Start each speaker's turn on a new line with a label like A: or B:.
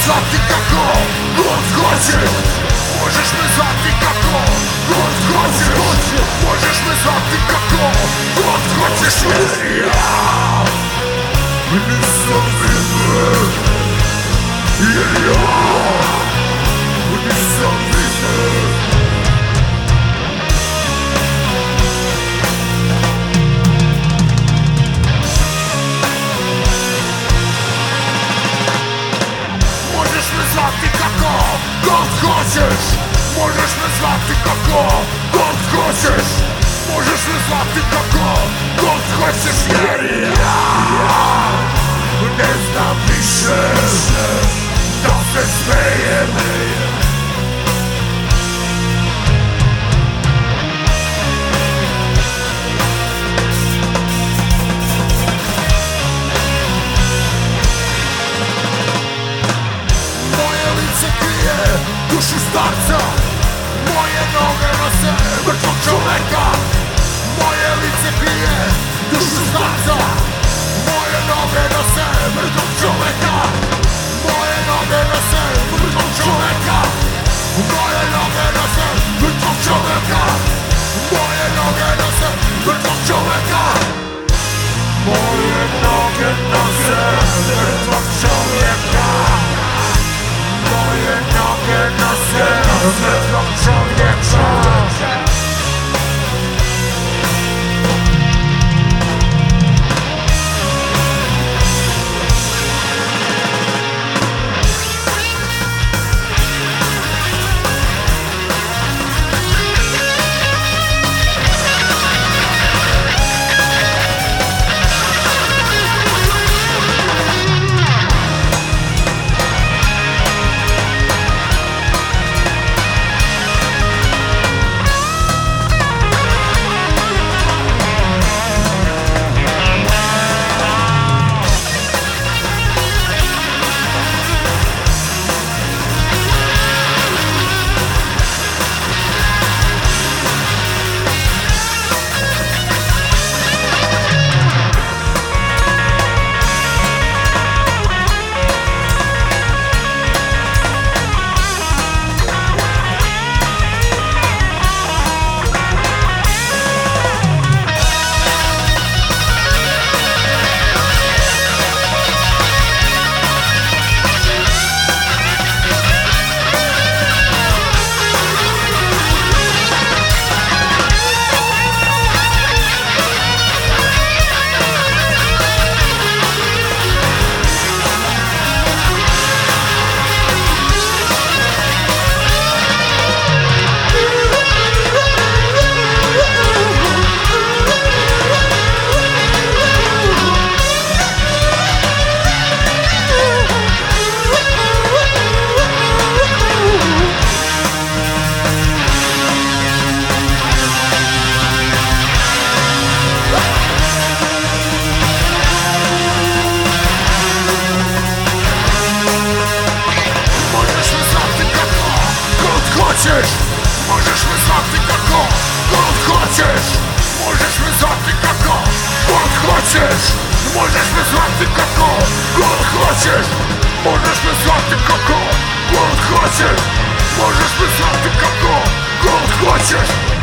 A: zvati kako god hoćeš. Možeš me zvati kako god hoćeš. Možeš me zvati kako god hoćeš. Jer ja nisam vidan. Jer ja nisam vidan. Možeš me zvati kako god hoćeš. Možeš me zvati kako god hoćeš. Možeš me zvati kako god hoćeš. Jer ja ne znam više da se smejem. Dušu starca, moje noge nose mrtvog čoveka. Moje lice krije dušu starca, moje noge nose mrtvog čoveka. Moje noge nose mrtvog čoveka. Moje noge nose mrtvog čoveka. Moje noge nose mrtvog čoveka. Moje noge nose mrtvog čoveka. Moje noge nose mrtvog čovjeka. Možeš me zvati kako god hoćeš. Možeš me zvati kako god hoćeš. Možeš me zvati kako god hoćeš. Možeš me zvati kako god hoćeš. Možeš me zvati kako god hoćeš.